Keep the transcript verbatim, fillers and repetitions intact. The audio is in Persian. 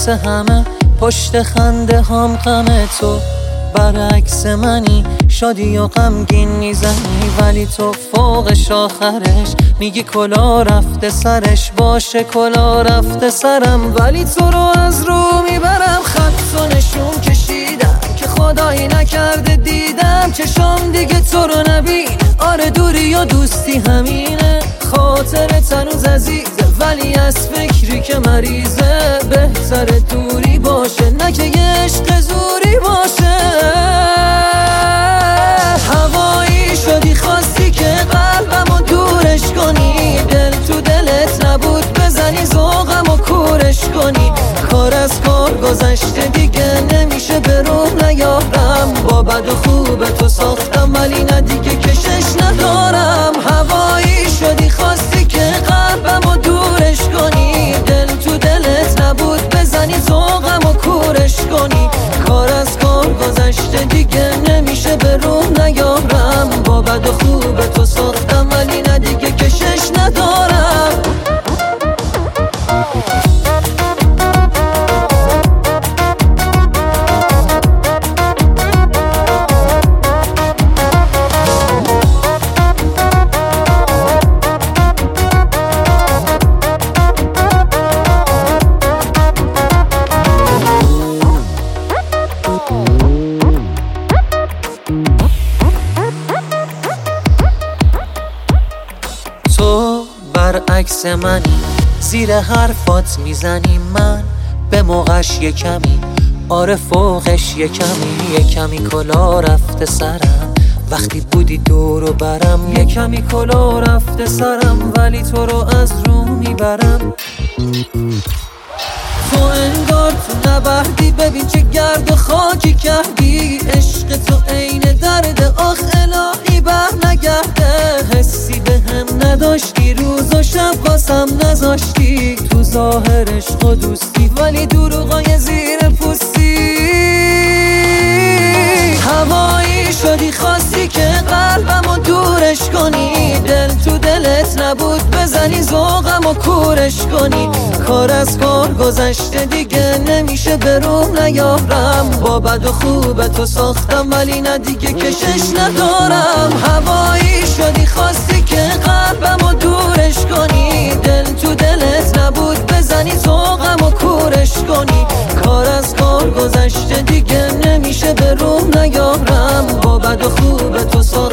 واسه همه، پشت خنده هم غم تو برعکس منی، شادی و غمگین میزنی ولی تو فوقش آخرش میگی کلا رفته سرش. باشه کلا رفته سرم ولی تو رو از رو میبرم. خط و نشون کشیدم که خدایی نکرده دیدم چشام دیگه تو رو نبین. آره دوری و دوستی همینه، خاطرت هنوز عزیزه ولی از فکری که مریضه. بهتر دوری باشه نه که یه عشق زوری باشه. هوایی شدی خواستی که قلبمو دورش کنی، دل تو دلت نبود بزنی ذوقم و کورش کنی. کار از کار گذشته دیگه نمیشه به روح نیارم. با بد و خوب تو ساختم ولی نه دیگه کشش ندارم. هوایی شدی خواستی که قلبمو دورش کنی، دل تو دلت نبود بزنی ذوقم و کورش کنی. کار از کار گذشته دیگه نمیشه به روح نیارم. با بد و خوب تو ساختم ولی نه دیگه کشش ندارم. تو برعکس منی، زیر حرفات میزنی من به موقعش یه کمی، آره فوقش یه کمی. یه کمی کلا رفته سرم وقتی بودی دور و برم. یه کمی کلا رفته سرم ولی تو رو از رو میبرم. تو انگار تو نبردی، ببین چه گرد و خاکی کردی. عشق تو عین درد آخ الهی بر نگرده. حسی به هم نداشتی، روز و شب واسم نذاشتی. تو ظاهر عشق و دوستی ولی دروغای زیر پوستی. هوایی شدی خواستی که قلبمو دورش کنی، دل تو دلت نبود بزنی ذوقم و کورش کنی. کار از کار گذشته دیگه نمیشه به روح نیارم. با بد و خوب تو ساختم ولی نه دیگه کشش ندارم. هوایی شدی خواستی که قلبمو دورش کنی، دل تو دلت نبود بزنی ذوقم و کورش کنی. کار از کار گذشته دیگه نمیشه به روح نیارم. با بد و خوب تو ساختم